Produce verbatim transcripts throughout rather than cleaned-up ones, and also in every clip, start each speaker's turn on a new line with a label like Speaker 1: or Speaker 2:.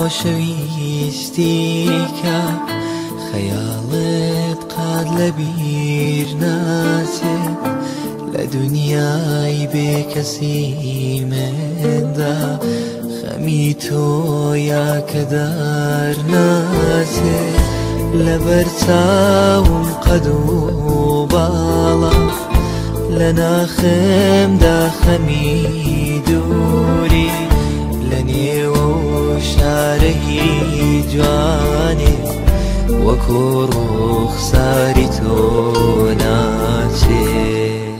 Speaker 1: خۆشەویستی کە خەیاڵت قات لەبیر ناچێت لە دنیای بێکەسی مندا خەمی تۆیە کە دەرناچێت لەبەر چاوم قەد و باڵە لە ناخمدا خەمی دووری لە نێوە و شارەی جوانێ وەکو ڕوخساری تۆ ناچێت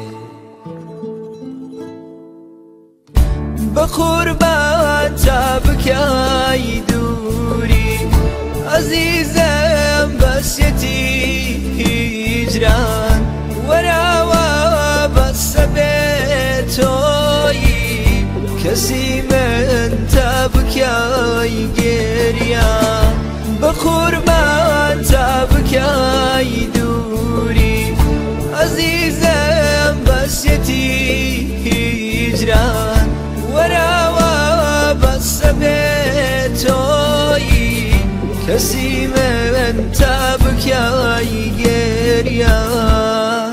Speaker 1: بە قوربان تا بکای دووری عەزیزم بەسیەتی هیجران وەراوە بەسە بێت تۆیی کەسی من تا بکای گێریان بە قوربان تا بکای دووری عەزیزم بەسیەتی هیجران وەراوە بەسە بێت تۆیی کەسی من تا بکای گێریان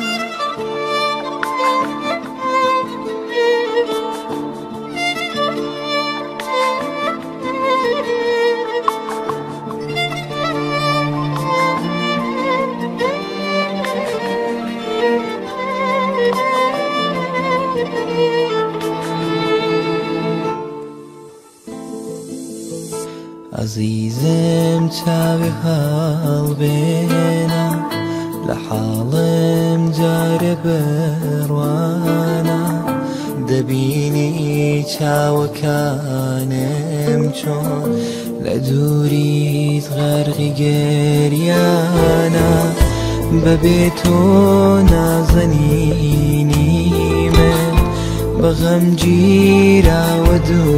Speaker 1: عەزیزم چاوی هەڵبێنە لە حاڵم جارێ بڕوانە دەبینی چاوەکانم چۆن لە دووریت غەرقی گێریانە بەبێ تۆ نازەنینی من بە غەم گیراوە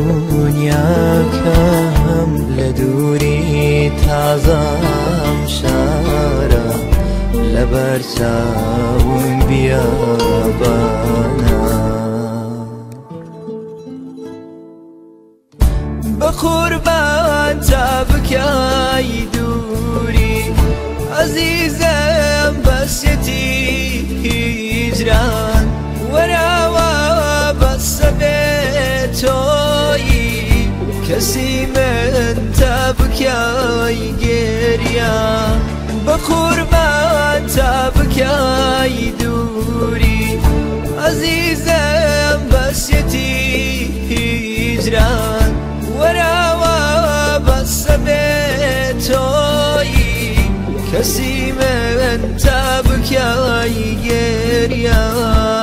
Speaker 1: دونیاکەم لە دووری تازەم شارە لەبەر چاوم بیابانە بە قوربان تا بکای دووری عەزیزم بەسیەتی هیجران وەراوە بەسە بێت تۆیی کەسی من تا بکای گێریان بە قوربان تا بکای دووری عەزیزم بەسیەتی هیجران وەراوە بەسە بێت تۆیی کەسی من تا بکای گێریان